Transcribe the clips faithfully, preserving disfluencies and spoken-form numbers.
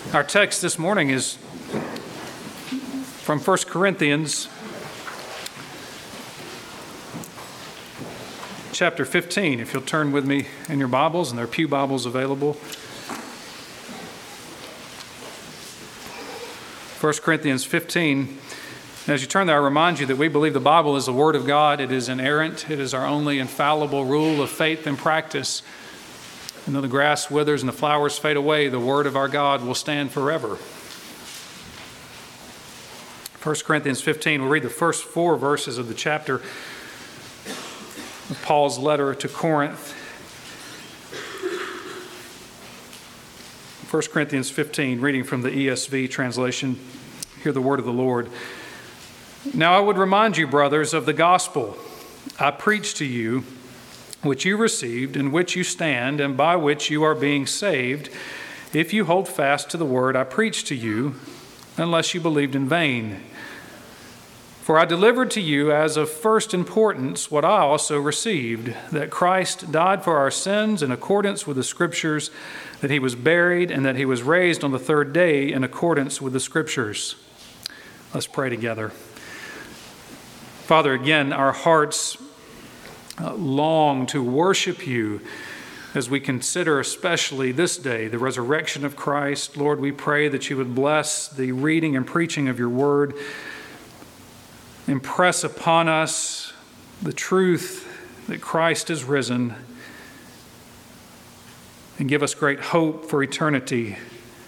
Our text this morning is from First Corinthians chapter fifteen. If you'll turn with me in your Bibles, and there are pew Bibles available. First Corinthians fifteen. As you turn there, I remind you that we believe the Bible is the Word of God. It is inerrant. It is our only infallible rule of faith and practice. And though the grass withers and the flowers fade away, the Word of our God will stand forever. First Corinthians fifteen, we'll read the first four verses of the chapter of Paul's letter to Corinth. First Corinthians fifteen, reading from the E S V translation. Hear the word of the Lord. Now I would remind you, brothers, of the gospel I preached to you, which you received, in which you stand, and by which you are being saved, if you hold fast to the word I preached to you, unless you believed in vain. For I delivered to you as of first importance what I also received, that Christ died for our sins in accordance with the Scriptures, that he was buried, and that he was raised on the third day in accordance with the Scriptures. Let's pray together. Father, again, our hearts Uh, long to worship you as we consider especially this day, the resurrection of Christ. Lord, we pray that you would bless the reading and preaching of your word. Impress upon us the truth that Christ is risen, and give us great hope for eternity.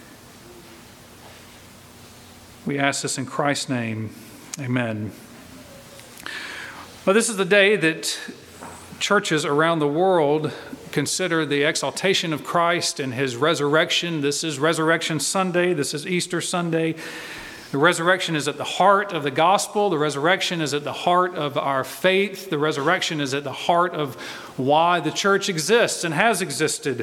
We ask this in Christ's name. Amen. Well, this is the day that churches around the world consider the exaltation of Christ and his resurrection. This is Resurrection Sunday. This is Easter Sunday. The resurrection is at the heart of the gospel. The resurrection is at the heart of our faith. The resurrection is at the heart of why the church exists and has existed.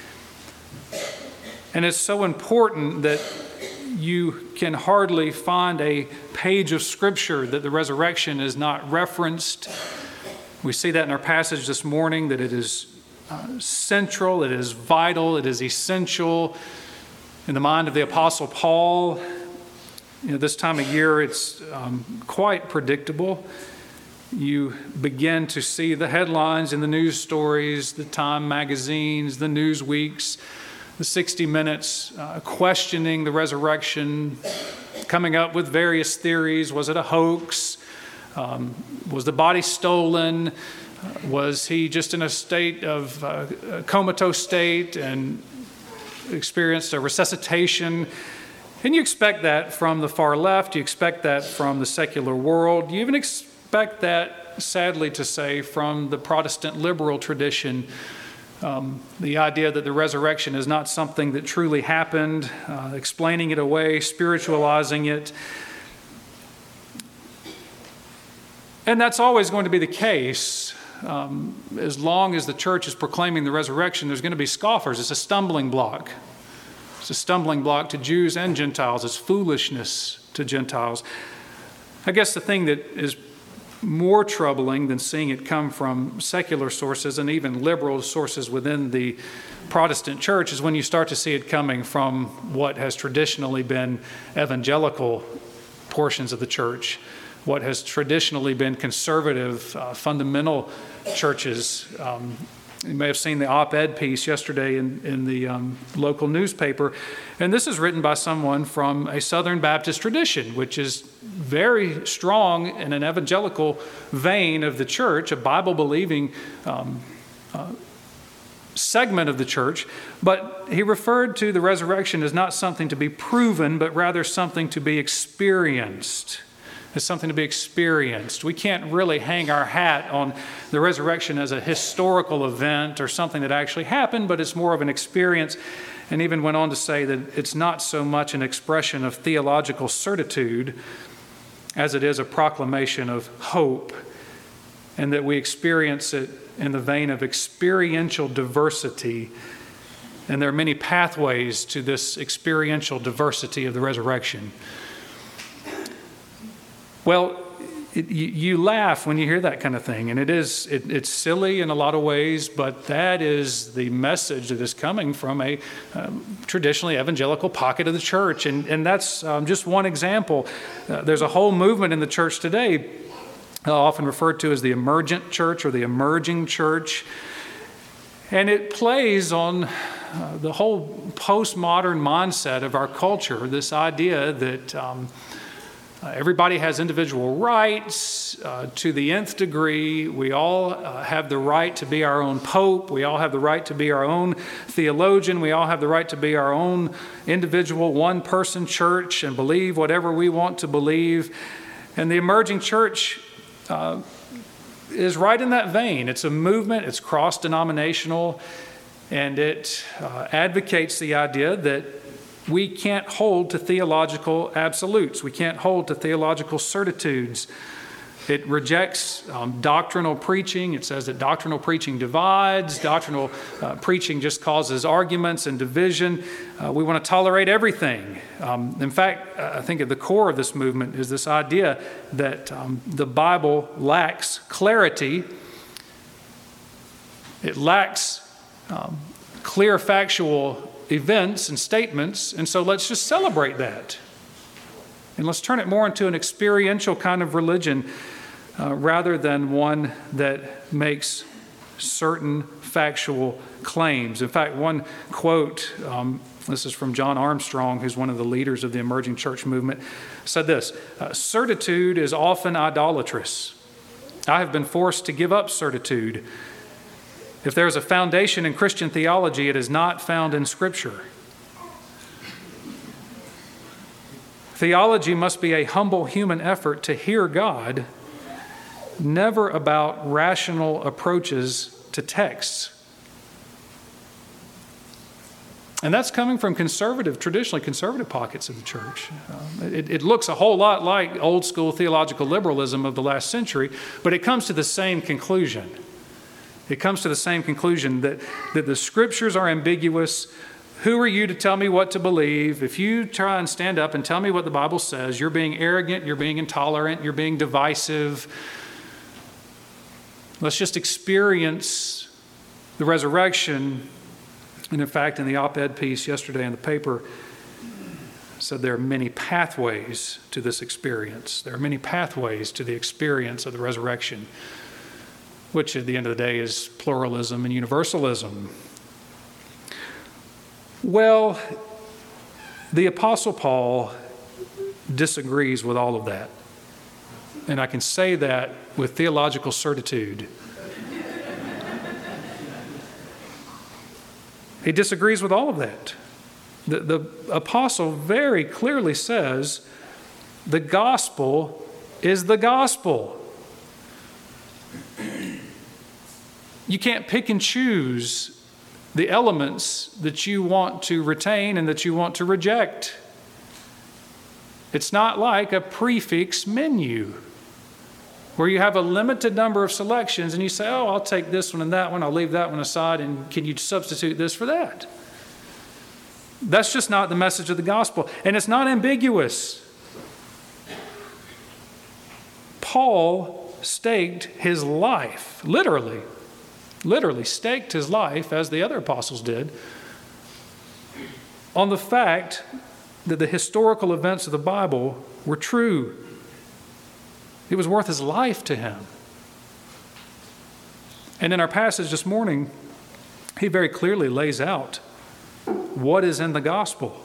And it's so important that you can hardly find a page of Scripture that the resurrection is not referenced. We see that in our passage this morning, that it is uh, central, it is vital, it is essential in the mind of the Apostle Paul. You know, this time of year, it's um, quite predictable. You begin to see the headlines in the news stories, the Time magazines, the news weeks, the sixty minutes uh, questioning the resurrection, coming up with various theories. Was it a hoax? Um, was the body stolen? Uh, was he just in a state of uh, a comatose state and experienced a resuscitation? And you expect that from the far left. You expect that from the secular world. You even expect that, sadly to say, from the Protestant liberal tradition. Um, the idea that the resurrection is not something that truly happened, uh, explaining it away, spiritualizing it. And that's always going to be the case. Um, as long as the church is proclaiming the resurrection, there's going to be scoffers. It's a stumbling block. It's a stumbling block to Jews and Gentiles. It's foolishness to Gentiles. I guess the thing that is more troubling than seeing it come from secular sources and even liberal sources within the Protestant church is when you start to see it coming from what has traditionally been evangelical portions of the church, what has traditionally been conservative, uh, fundamental churches. Um, you may have seen the op-ed piece yesterday in, in the um, local newspaper. And this is written by someone from a Southern Baptist tradition, which is very strong in an evangelical vein of the church, a Bible-believing um, uh, segment of the church. But he referred to the resurrection as not something to be proven, but rather something to be experienced. It's something to be experienced. We can't really hang our hat on the resurrection as a historical event or something that actually happened, but it's more of an experience. And even went on to say that it's not so much an expression of theological certitude as it is a proclamation of hope, and that we experience it in the vein of experiential diversity. And there are many pathways to this experiential diversity of the resurrection. Well, it, you, you laugh when you hear that kind of thing, and it is it, it's silly in a lot of ways, but that is the message that is coming from a um, traditionally evangelical pocket of the church, and, and that's um, just one example. Uh, there's a whole movement in the church today, uh, often referred to as the emergent church or the emerging church, and it plays on uh, the whole postmodern mindset of our culture, this idea that um, Uh, everybody has individual rights uh, to the nth degree. We all uh, have the right to be our own pope. We all have the right to be our own theologian. We all have the right to be our own individual one-person church and believe whatever we want to believe. And the emerging church uh, is right in that vein. It's a movement. It's cross-denominational, and it uh, advocates the idea that we can't hold to theological absolutes. We can't hold to theological certitudes. It rejects um, doctrinal preaching. It says that doctrinal preaching divides. Doctrinal uh, preaching just causes arguments and division. Uh, we want to tolerate everything. Um, in fact, I think at the core of this movement is this idea that um, the Bible lacks clarity. It lacks um, clear factual events and statements, and so let's just celebrate that. And let's turn it more into an experiential kind of religion uh, rather than one that makes certain factual claims. In fact, one quote, um, this is from John Armstrong, who's one of the leaders of the emerging church movement, said this: uh, certitude is often idolatrous. I have been forced to give up certitude. If there is a foundation in Christian theology, it is not found in Scripture. Theology must be a humble human effort to hear God, never about rational approaches to texts. And that's coming from conservative, traditionally conservative pockets of the church. Um, it, it looks a whole lot like old school theological liberalism of the last century, but it comes to the same conclusion. It comes to the same conclusion that, that the Scriptures are ambiguous. Who are you to tell me what to believe? If you try and stand up and tell me what the Bible says, you're being arrogant, you're being intolerant, you're being divisive. Let's just experience the resurrection. And in fact, in the op-ed piece yesterday in the paper, said there are many pathways to this experience. There are many pathways to the experience of the resurrection, which at the end of the day is pluralism and universalism. Well, the Apostle Paul disagrees with all of that. And I can say that with theological certitude. He disagrees with all of that. The, the apostle very clearly says the gospel is the gospel. You can't pick and choose the elements that you want to retain and that you want to reject. It's not like a prefix menu where you have a limited number of selections and you say, oh, I'll take this one and that one, I'll leave that one aside, and can you substitute this for that? That's just not the message of the gospel, and it's not ambiguous. Paul staked his life, literally, literally staked his life, as the other apostles did, on the fact that the historical events of the Bible were true. It was worth his life to him. And in our passage this morning, he very clearly lays out what is in the gospel.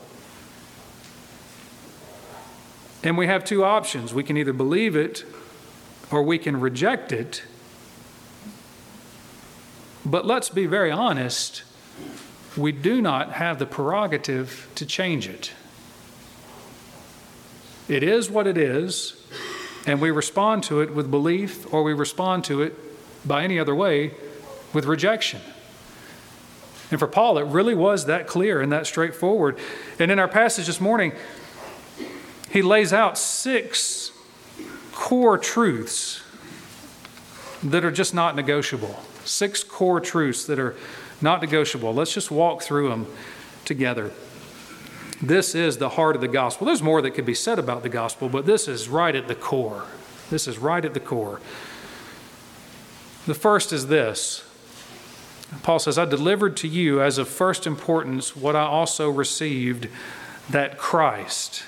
And we have two options. We can either believe it or we can reject it. But let's be very honest, we do not have the prerogative to change it. It is what it is, and we respond to it with belief, or we respond to it by any other way with rejection. And for Paul, it really was that clear and that straightforward. And in our passage this morning, he lays out six core truths that are just not negotiable. Six core truths that are not negotiable. Let's just walk through them together. This is the heart of the gospel. There's more that could be said about the gospel, but this is right at the core. This is right at the core. The first is this. Paul says, I delivered to you as of first importance what I also received, that Christ.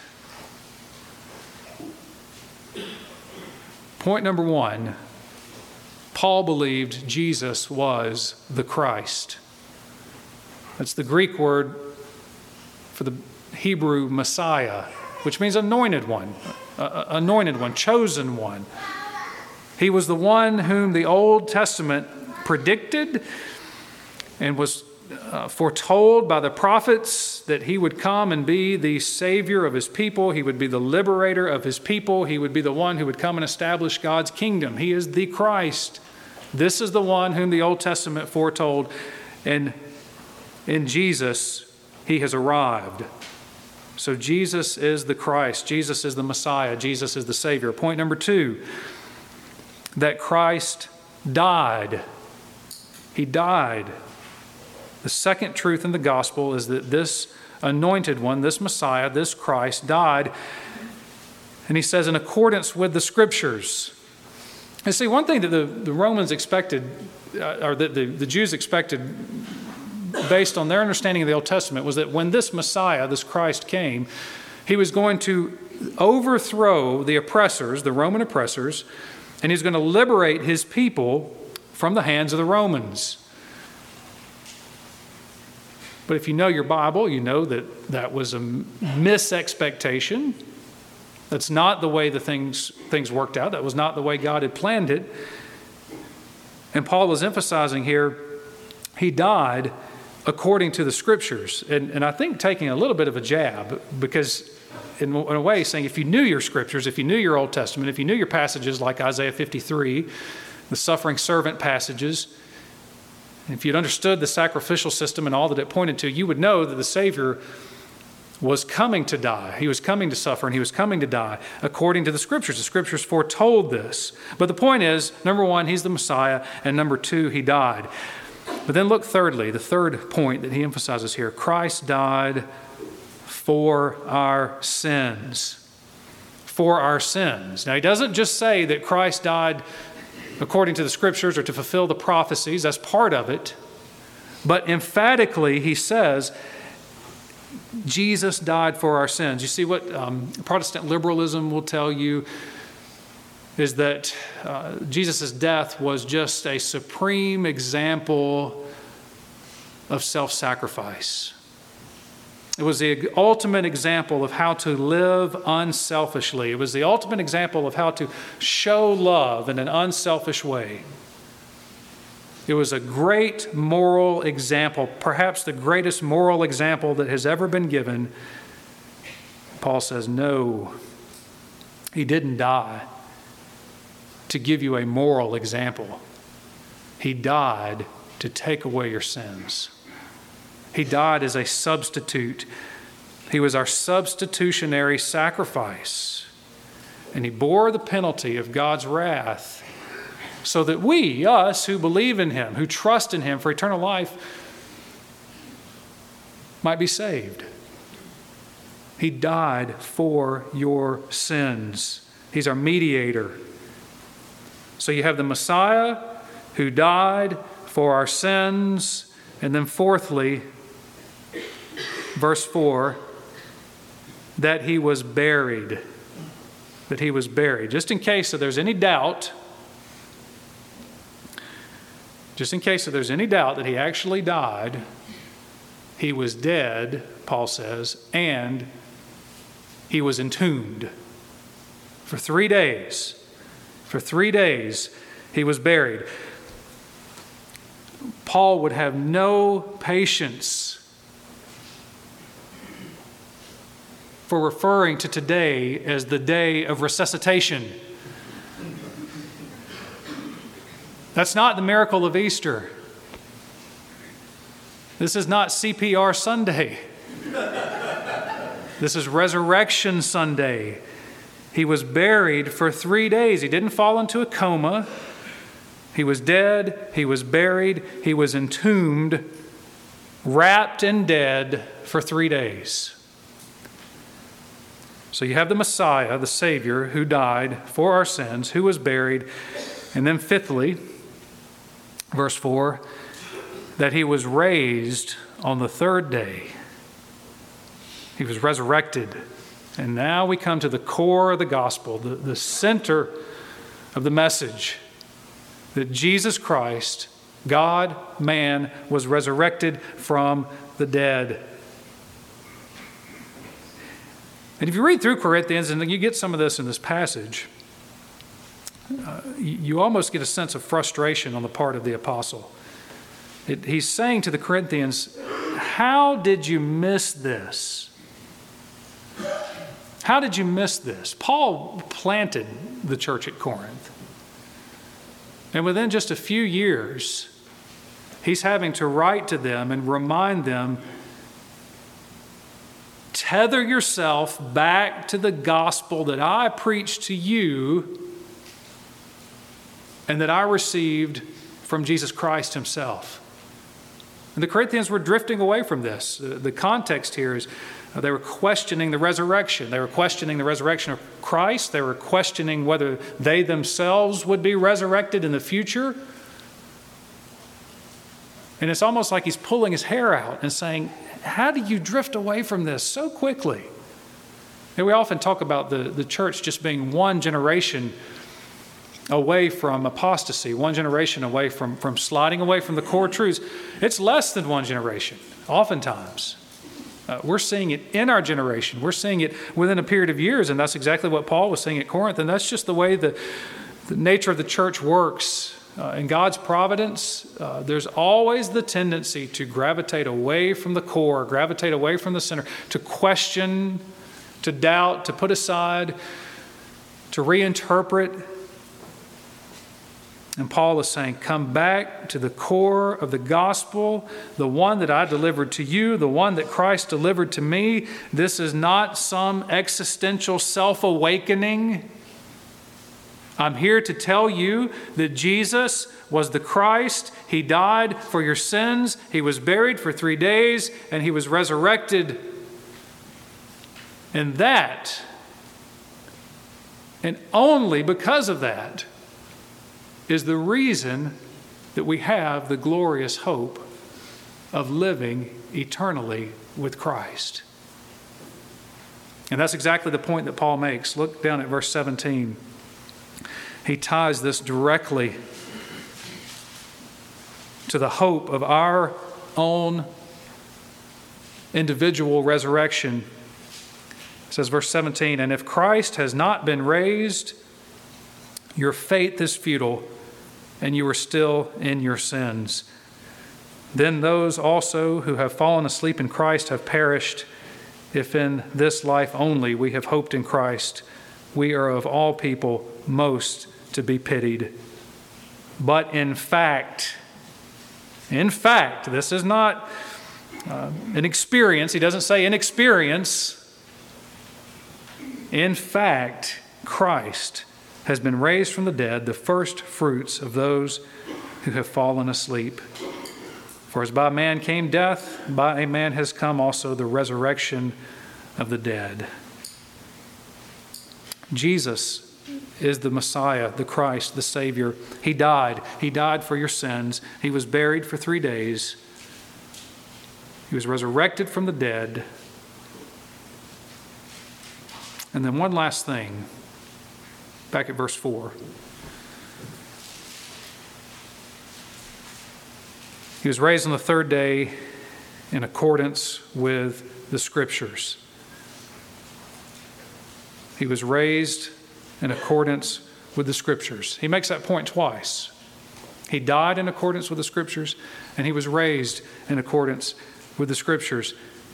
Point number one, Paul believed Jesus was the Christ. That's the Greek word for the Hebrew Messiah, which means anointed one, uh, anointed one, chosen one. He was the one whom the Old Testament predicted and was uh, foretold by the prophets that he would come and be the Savior of his people. He would be the liberator of his people. He would be the one who would come and establish God's kingdom. He is the Christ. This is the one whom the Old Testament foretold. And in Jesus, he has arrived. So Jesus is the Christ. Jesus is the Messiah. Jesus is the Savior. Point number two, that Christ died. He died. The second truth in the gospel is that this anointed one, this Messiah, this Christ, died. And he says, in accordance with the Scriptures. And see, one thing that the, the Romans expected, uh, or that the, the Jews expected, based on their understanding of the Old Testament, was that when this Messiah, this Christ, came, he was going to overthrow the oppressors, the Roman oppressors, and he's going to liberate his people from the hands of the Romans. But if you know your Bible, you know that that was a misexpectation. That's not the way the things, things worked out. That was not the way God had planned it. And Paul was emphasizing here, he died according to the Scriptures. And, and I think taking a little bit of a jab, because in, in a way saying if you knew your Scriptures, if you knew your Old Testament, if you knew your passages like Isaiah fifty-three, the suffering servant passages, if you'd understood the sacrificial system and all that it pointed to, you would know that the Savior was coming to die. He was coming to suffer, and he was coming to die according to the Scriptures. The Scriptures foretold this. But the point is, number one, he's the Messiah, and number two, he died. But then look thirdly, the third point that he emphasizes here, Christ died for our sins. For our sins. Now, he doesn't just say that Christ died according to the Scriptures or to fulfill the prophecies. That's part of it. But emphatically, he says, Jesus died for our sins. You see what um, Protestant liberalism will tell you is that uh, Jesus' death was just a supreme example of self-sacrifice. It was the ultimate example of how to live unselfishly. It was the ultimate example of how to show love in an unselfish way. It was a great moral example, perhaps the greatest moral example that has ever been given. Paul says, no, he didn't die to give you a moral example. He died to take away your sins. He died as a substitute. He was our substitutionary sacrifice. And he bore the penalty of God's wrath so that we, us who believe in him, who trust in him for eternal life, might be saved. He died for your sins. He's our mediator. So you have the Messiah who died for our sins. And then fourthly, verse four, that he was buried. That he was buried. Just in case if there's any doubt, just in case if there's any doubt that he actually died, he was dead, Paul says, and he was entombed. For three days, for three days, he was buried. Paul would have no patience for referring to today as the day of resuscitation. That's not the miracle of Easter. This is not C P R Sunday. This is Resurrection Sunday. He was buried for three days. He didn't fall into a coma. He was dead. He was buried. He was entombed, wrapped in dead for three days. So you have the Messiah, the Savior, who died for our sins, who was buried. And then fifthly, verse four, that he was raised on the third day. He was resurrected. And now we come to the core of the gospel, the, the center of the message, that Jesus Christ, God, man, was resurrected from the dead. And if you read through Corinthians, and you get some of this in this passage, uh, you, you almost get a sense of frustration on the part of the apostle. It, he's saying to the Corinthians, how did you miss this? How did you miss this? Paul planted the church at Corinth. And within just a few years, he's having to write to them and remind them, tether yourself back to the gospel that I preached to you and that I received from Jesus Christ himself. And the Corinthians were drifting away from this. The context here is they were questioning the resurrection. They were questioning the resurrection of Christ. They were questioning whether they themselves would be resurrected in the future. And it's almost like he's pulling his hair out and saying, how do you drift away from this so quickly? And we often talk about the, the church just being one generation away from apostasy, one generation away from, from sliding away from the core truths. It's less than one generation, oftentimes. Uh, we're seeing it in our generation. We're seeing it within a period of years, and that's exactly what Paul was seeing at Corinth, and that's just the way the, the nature of the church works. Uh, in God's providence, uh, there's always the tendency to gravitate away from the core, gravitate away from the center, to question, to doubt, to put aside, to reinterpret. And Paul is saying, come back to the core of the gospel, the one that I delivered to you, the one that Christ delivered to me. This is not some existential self-awakening. I'm here to tell you that Jesus was the Christ. He died for your sins. He was buried for three days, and he was resurrected. And that, and only because of that, is the reason that we have the glorious hope of living eternally with Christ. And that's exactly the point that Paul makes. Look down at verse seventeen. He ties this directly to the hope of our own individual resurrection. It says, verse seventeen, and if Christ has not been raised, your faith is futile, and you are still in your sins. Then those also who have fallen asleep in Christ have perished. If in this life only we have hoped in Christ, we are of all people most to be pitied. But in fact, in fact, this is not uh, an experience. He doesn't say inexperience. In fact, Christ has been raised from the dead, the first fruits of those who have fallen asleep. For as by man came death, by a man has come also the resurrection of the dead. Jesus is the Messiah, the Christ, the Savior. He died. He died for your sins. He was buried for three days. He was resurrected from the dead. And then one last thing. Back at verse four. He was raised on the third day in accordance with the Scriptures. He was raised in accordance with the Scriptures. He makes that point twice. He died in accordance with the Scriptures, and he was raised in accordance with the Scriptures.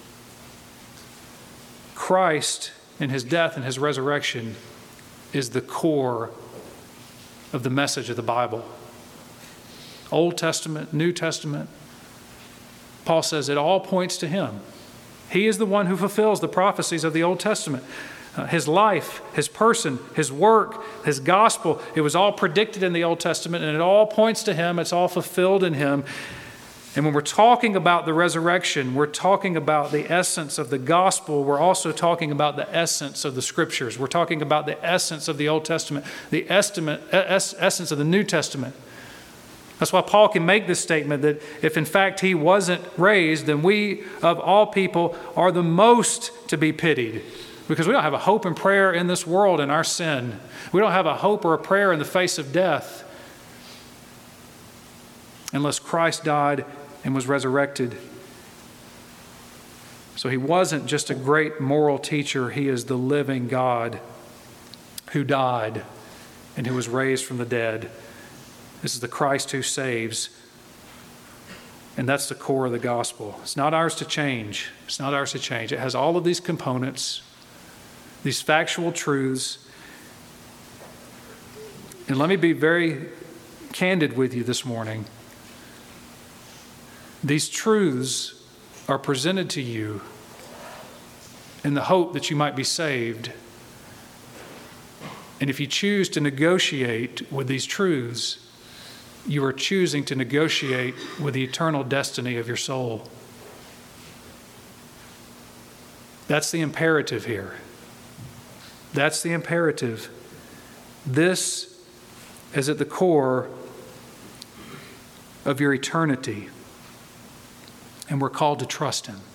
Christ, in his death and his resurrection, is the core of the message of the Bible. Old Testament, New Testament. Paul says it all points to him. He is the one who fulfills the prophecies of the Old Testament. Uh, his life, his person, his work, his gospel, it was all predicted in the Old Testament, and it all points to him. It's all fulfilled in him. And when we're talking about the resurrection, we're talking about the essence of the gospel. We're also talking about the essence of the scriptures. We're talking about the essence of the Old Testament, the estimate, essence of the New Testament. That's why Paul can make this statement that if in fact he wasn't raised, then we of all people are the most to be pitied, because we don't have a hope and prayer in this world in our sin. We don't have a hope or a prayer in the face of death unless Christ died and was resurrected. So he wasn't just a great moral teacher. He is the living God who died and who was raised from the dead. This is the Christ who saves. And that's the core of the gospel. It's not ours to change. It's not ours to change. It has all of these components, these factual truths. And let me be very candid with you this morning. These truths are presented to you in the hope that you might be saved. And if you choose to negotiate with these truths, you are choosing to negotiate with the eternal destiny of your soul. That's the imperative here. That's the imperative. This is at the core of your eternity. And we're called to trust him.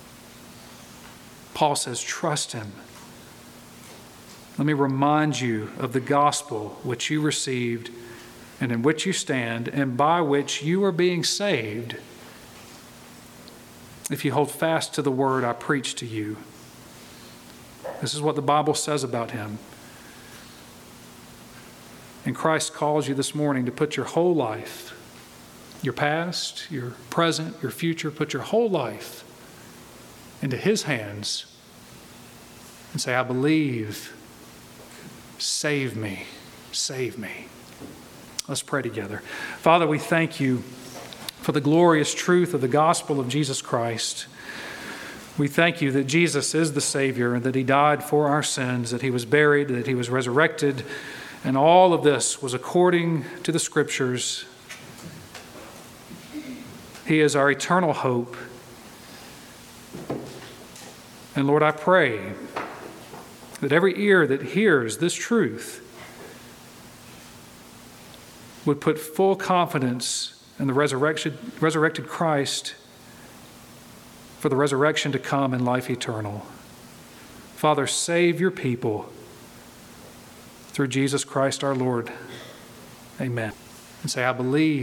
Paul says, trust him. Let me remind you of the gospel which you received and in which you stand and by which you are being saved, if you hold fast to the word I preach to you. This is what the Bible says about him. And Christ calls you this morning to put your whole life, your past, your present, your future, put your whole life into his hands and say, I believe, save me, save me. Let's pray together. Father, we thank you for the glorious truth of the gospel of Jesus Christ. We thank you that Jesus is the Savior and that he died for our sins, that he was buried, that he was resurrected, and all of this was according to the Scriptures. He is our eternal hope. And Lord, I pray that every ear that hears this truth would put full confidence in the resurrection, resurrected Christ for the resurrection to come in life eternal. Father, save your people through Jesus Christ our Lord. Amen. And say, I believe.